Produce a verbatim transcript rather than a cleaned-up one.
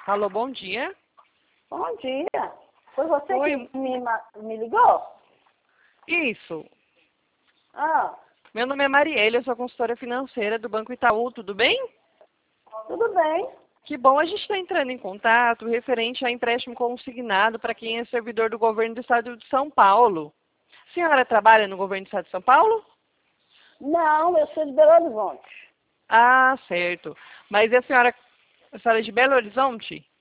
Alô, bom dia. Bom dia. Foi você Oi. que me, ma- me ligou? Isso. Ah, Meu nome é Marielle, eu sou consultora financeira do Banco Itaú, tudo bem? tudo bem. Que bom, a gente está entrando em contato referente a empréstimo consignado para quem é servidor do governo do estado de São Paulo. A senhora trabalha no governo do estado de São Paulo? Não, eu sou de Belo Horizonte. Ah, certo. Mas a senhora, a senhora é de Belo Horizonte?